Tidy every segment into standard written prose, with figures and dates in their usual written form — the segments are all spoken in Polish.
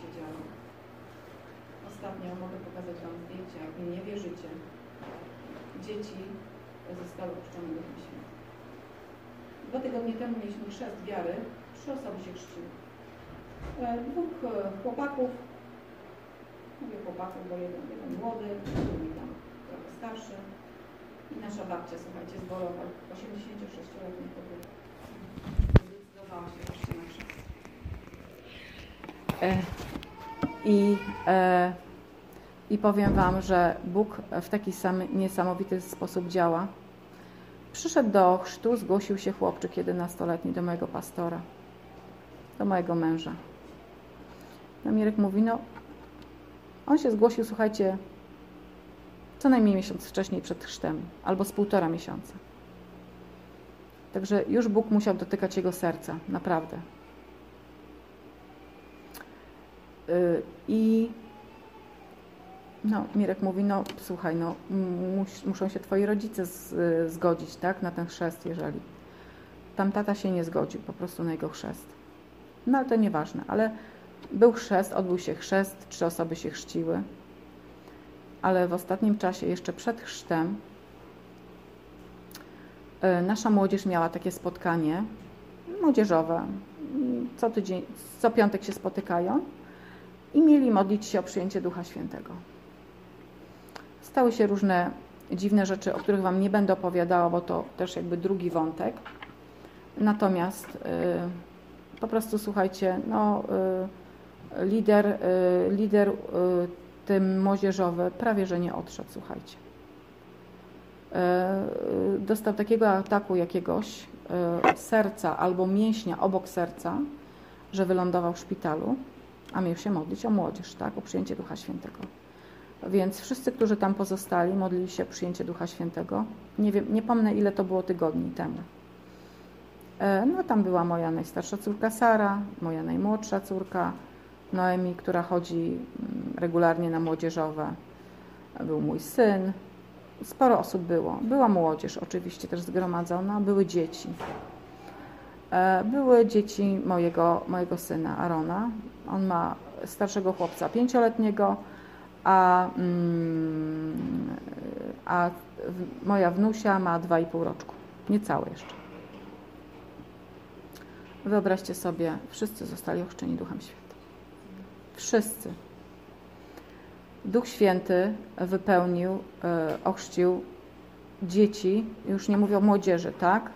działo. Ostatnio mogę pokazać Wam zdjęcia, jak mi nie wierzycie. Dzieci zostały ochrzczone Duchem Świętym. 2 tygodnie temu mieliśmy chrzest wiary. 3 osoby się chrzciły. 2 chłopaków, mówię chłopaków, bo jeden młody, drugi tam trochę starszy. I nasza babcia, słuchajcie, z Borowa, 86-letnia kobieta. Zdecydowała się wreszcie na chrzest. I powiem Wam, że Bóg w taki sam niesamowity sposób działa. Przyszedł do chrztu, zgłosił się chłopczyk 11-letni do mojego pastora, do mojego męża. No Mirek mówi, no on się zgłosił, słuchajcie, co najmniej miesiąc wcześniej przed chrztem, albo z 1,5 miesiąca. Także już Bóg musiał dotykać jego serca, naprawdę. I no, Mirek mówi, no słuchaj, no muszą się twoi rodzice zgodzić, tak, na ten chrzest, jeżeli. Tam tata się nie zgodził po prostu na jego chrzest. No ale to nieważne, ale był chrzest, odbył się chrzest, 3 osoby się chrzciły, ale w ostatnim czasie, jeszcze przed chrztem, nasza młodzież miała takie spotkanie młodzieżowe. Co tydzień, co piątek się spotykają i mieli modlić się o przyjęcie Ducha Świętego. Stały się różne dziwne rzeczy, o których Wam nie będę opowiadała, bo to też jakby drugi wątek. Natomiast po prostu słuchajcie, no, lider tym młodzieżowy prawie że nie odszedł, słuchajcie. Dostał takiego ataku jakiegoś serca albo mięśnia obok serca, że wylądował w szpitalu, a miał się modlić o młodzież, tak, o przyjęcie Ducha Świętego. Więc wszyscy, którzy tam pozostali, modlili się o przyjęcie Ducha Świętego. Nie wiem, nie pomnę, ile to było tygodni temu. No tam była moja najstarsza córka Sara, moja najmłodsza córka Noemi, która chodzi regularnie na młodzieżowe. Był mój syn. Sporo osób było. Była młodzież oczywiście też zgromadzona, były dzieci. Były dzieci mojego syna Arona. On ma starszego chłopca 5-letniego, a moja wnusia ma 2,5 roczku. Niecałe jeszcze. Wyobraźcie sobie, wszyscy zostali ochrzczeni Duchem Świętym. Wszyscy. Duch Święty wypełnił, ochrzcił dzieci, już nie mówię o młodzieży, tak?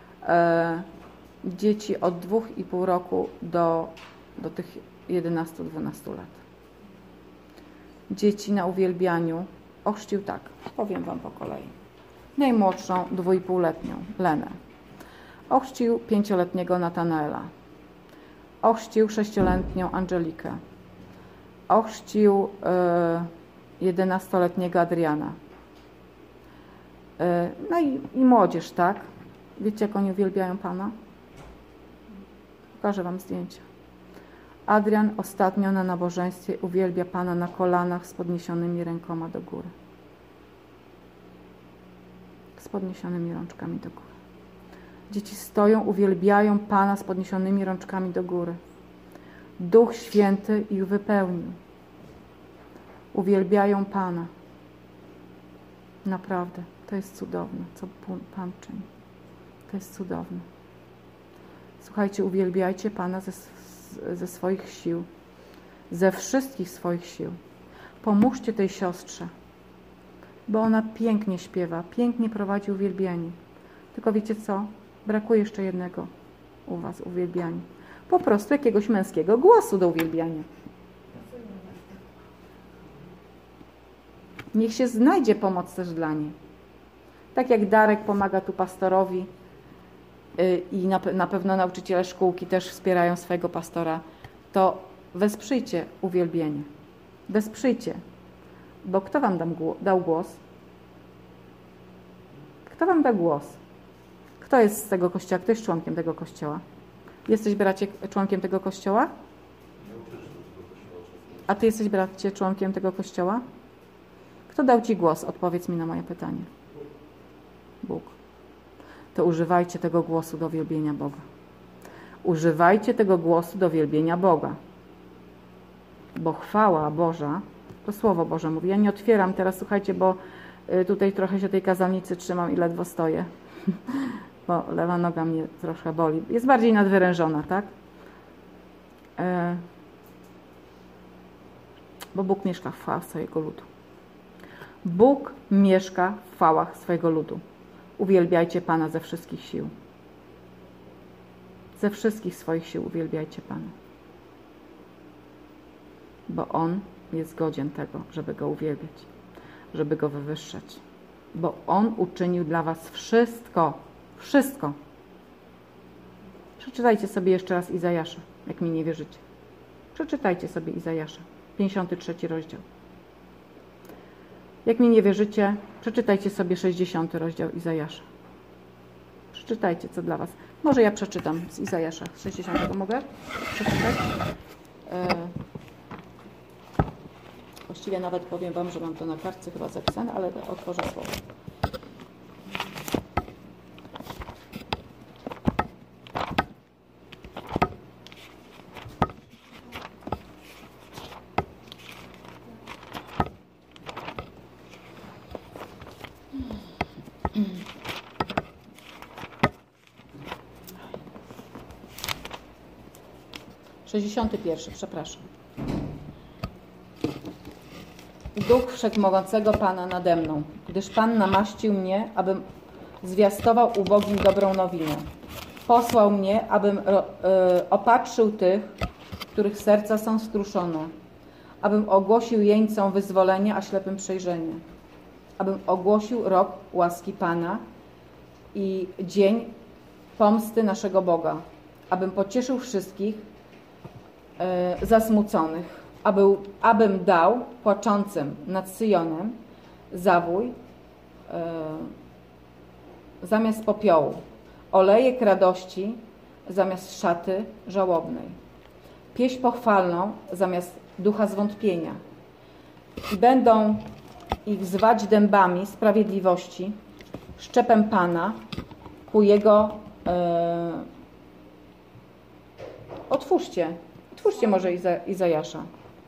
Dzieci od 2,5 roku do tych 11-12 lat. Dzieci na uwielbianiu ochrzcił tak, powiem Wam po kolei. Najmłodszą 2,5-letnią Lenę. Ochrzcił 5-letniego Natanaela. Ochrzcił 6-letnią Angelikę. Ochrzcił 11-letniego Adriana. No i młodzież, tak? Wiecie, jak oni uwielbiają Pana? Pokażę Wam zdjęcie. Adrian ostatnio na nabożeństwie uwielbia Pana na kolanach z podniesionymi rękoma do góry. Z podniesionymi rączkami do góry. Dzieci stoją, uwielbiają Pana z podniesionymi rączkami do góry. Duch Święty ich wypełnił. Uwielbiają Pana. Naprawdę, to jest cudowne, co Pan czyni. To jest cudowne. Słuchajcie, uwielbiajcie Pana ze swoich sił, ze wszystkich swoich sił. Pomóżcie tej siostrze, bo ona pięknie śpiewa, pięknie prowadzi uwielbienie. Tylko wiecie co? Brakuje jeszcze jednego u Was uwielbiania. Po prostu jakiegoś męskiego głosu do uwielbiania. Niech się znajdzie pomoc też dla niej. Tak jak Darek pomaga tu pastorowi i na pewno nauczyciele szkółki też wspierają swojego pastora, to wesprzyjcie uwielbienie. Wesprzyjcie. Bo kto Wam dał głos? Kto Wam da głos? Kto jest z tego kościoła? Kto jest członkiem tego kościoła? Jesteś, bracie, członkiem tego kościoła? A Ty jesteś, bracie, członkiem tego kościoła? Kto dał Ci głos? Odpowiedz mi na moje pytanie. Bóg. To używajcie tego głosu do wielbienia Boga. Używajcie tego głosu do wielbienia Boga. bo chwała Boża, to Słowo Boże mówi. Ja nie otwieram teraz, słuchajcie, bo tutaj trochę się tej kazalnicy trzymam i ledwo stoję, bo lewa noga mnie trochę boli. Jest bardziej nadwyrężona, tak? Bo Bóg mieszka w chwałach swojego ludu. Bóg mieszka w chwałach swojego ludu. Uwielbiajcie Pana ze wszystkich sił. Ze wszystkich swoich sił uwielbiajcie Pana. Bo On jest godzien tego, żeby Go uwielbiać, żeby Go wywyższać. Bo On uczynił dla was wszystko. Wszystko. Przeczytajcie sobie jeszcze raz Izajasza, jak mi nie wierzycie. Przeczytajcie sobie Izajasza, 53 rozdział. Jak mi nie wierzycie, przeczytajcie sobie 60 rozdział Izajasza. Przeczytajcie, co dla was. Może ja przeczytam z Izajasza 60. Mogę przeczytać? Właściwie nawet powiem wam, że mam to na kartce chyba zapisane, ale otworzę słowo. Przepraszam. Duch Wszechmogącego Pana nade mną, gdyż Pan namaścił mnie, abym zwiastował ubogim dobrą nowinę. Posłał mnie, abym opatrzył tych, których serca są skruszone, abym ogłosił jeńcom wyzwolenie, a ślepym przejrzenie, abym ogłosił rok łaski Pana i dzień pomsty naszego Boga, abym pocieszył wszystkich zasmuconych, abym dał płaczącym nad Syjonem zawój zamiast popiołu, olejek radości zamiast szaty żałobnej, pieśń pochwalną zamiast ducha zwątpienia. I będą ich zwać dębami sprawiedliwości, szczepem Pana ku Jego... Otwórzcie może Izajasza.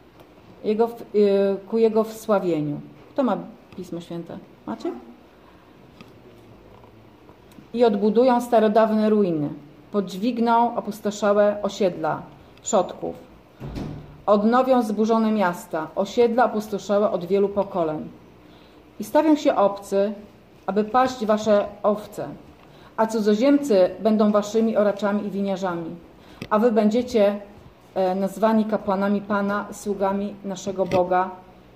Ku Jego wsławieniu. Kto ma Pismo Święte? Macie? I odbudują starodawne ruiny. Podźwigną opustoszałe osiedla przodków. Odnowią zburzone miasta, osiedla opustoszałe od wielu pokoleń. I stawią się obcy, aby paść wasze owce, a cudzoziemcy będą waszymi oraczami i winiarzami, a wy będziecie nazwani kapłanami Pana, sługami naszego Boga.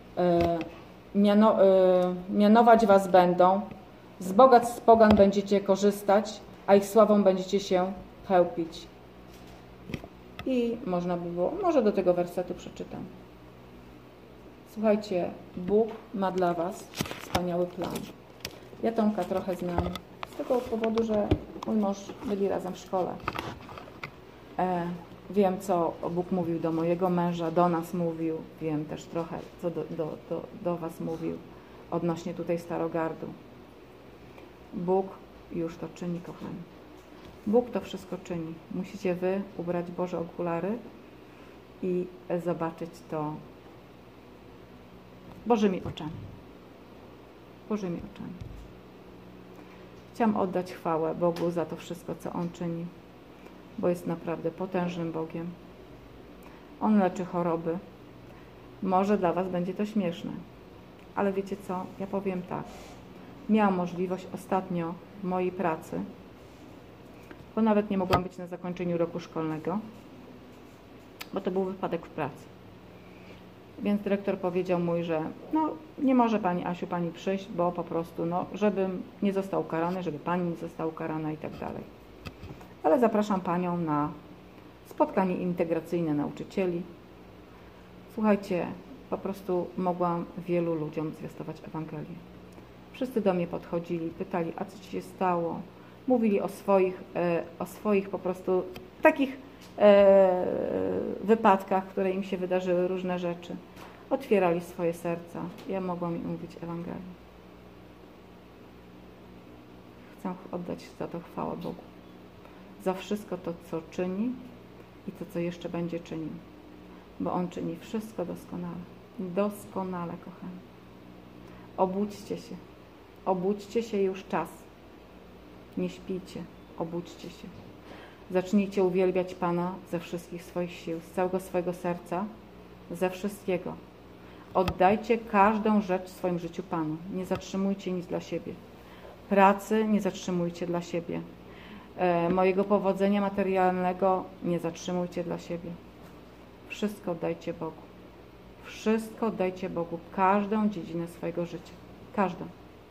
Mianować was będą, z bogactw pogan będziecie korzystać, a ich sławą będziecie się chełpić. I można by było, może do tego wersetu przeczytam. Słuchajcie, Bóg ma dla was wspaniały plan. Ja Tomka trochę znam z tego powodu, że mój mąż byli razem w szkole. Wiem, co Bóg mówił do mojego męża, do nas mówił. Wiem też trochę, co do was mówił odnośnie tutaj Starogardu. Bóg już to czyni, kochani. Bóg to wszystko czyni. Musicie wy ubrać Boże okulary i zobaczyć to Bożymi oczami. Bożymi oczami. Chciałam oddać chwałę Bogu za to wszystko, co On czyni, bo jest naprawdę potężnym Bogiem. On leczy choroby. Może dla was będzie to śmieszne, ale wiecie co? Ja powiem tak. Miałam możliwość ostatnio w mojej pracy, bo nawet nie mogłam być na zakończeniu roku szkolnego, bo to był wypadek w pracy. Więc dyrektor powiedział mój, że no, nie może pani Asiu pani przyjść, bo po prostu, no, żebym nie został ukarany, żeby pani nie została ukarana i tak dalej. Ale zapraszam panią na spotkanie integracyjne nauczycieli. Słuchajcie, po prostu mogłam wielu ludziom zwiastować Ewangelię. Wszyscy do mnie podchodzili, pytali, a co ci się stało? Mówili o swoich po prostu takich wypadkach, które im się wydarzyły, różne rzeczy. Otwierali swoje serca. Ja mogłam im mówić Ewangelię. Chcę oddać za to chwałę Bogu. Za wszystko to, co czyni i to, co jeszcze będzie czynił. bo On czyni wszystko doskonale. Doskonale, kochani. Obudźcie się. Obudźcie się, już czas. Nie śpijcie. Obudźcie się. Zacznijcie uwielbiać Pana ze wszystkich swoich sił, z całego swojego serca, ze wszystkiego. Oddajcie każdą rzecz w swoim życiu Panu. Nie zatrzymujcie nic dla siebie. Pracy nie zatrzymujcie dla siebie. Mojego powodzenia materialnego nie zatrzymujcie dla siebie. Wszystko oddajcie Bogu. Wszystko oddajcie Bogu. Każdą dziedzinę swojego życia. Każdą.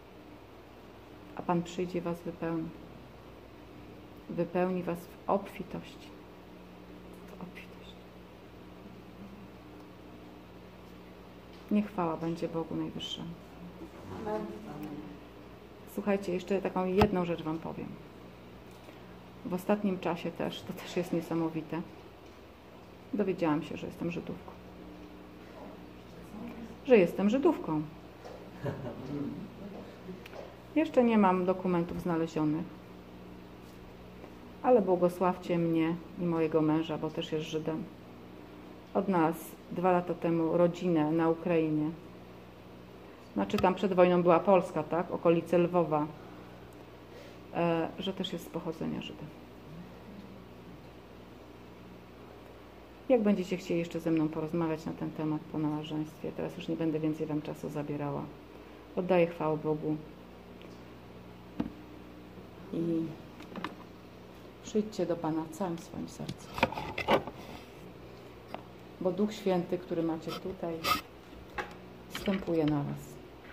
A Pan przyjdzie i was wypełni. Wypełni was w obfitości. W obfitości. Niech chwała będzie Bogu Najwyższemu. Słuchajcie, jeszcze taką jedną rzecz wam powiem. W ostatnim czasie też, to też jest niesamowite, dowiedziałam się, że jestem Żydówką. Że jestem Żydówką. Jeszcze nie mam dokumentów znalezionych, ale błogosławcie mnie i mojego męża, bo też jest Żydem. Odnalazł 2 lata temu rodzinę na Ukrainie. Znaczy tam przed wojną była Polska, tak? Okolice Lwowa. Że też jest z pochodzenia Żydem. Jak będziecie chcieli jeszcze ze mną porozmawiać na ten temat po narzędztwie, teraz już nie będę więcej wam czasu zabierała. Oddaję chwałę Bogu. I przyjdźcie do Pana całym swoim sercem. Bo Duch Święty, który macie tutaj, wstępuje na was.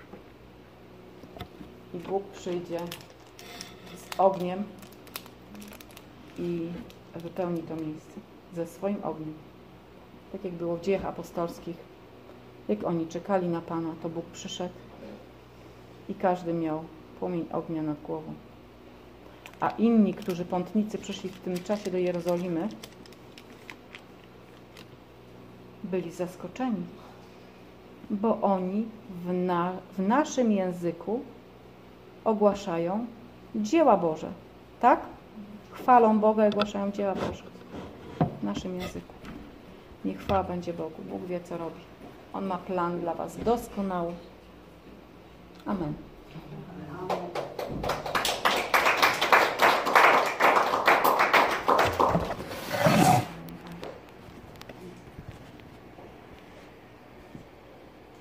I Bóg przyjdzie z ogniem i wypełni to miejsce ze swoim ogniem. Tak jak było w Dziejach Apostolskich. Jak oni czekali na Pana, to Bóg przyszedł i każdy miał płomień ognia nad głową. A inni, którzy pątnicy przyszli w tym czasie do Jerozolimy, byli zaskoczeni, bo oni w naszym języku ogłaszają dzieła Boże. Tak? Chwalą Boga i ogłaszają dzieła Boże. W naszym języku. Niech chwała będzie Bogu. Bóg wie, co robi. On ma plan dla was doskonały. Amen.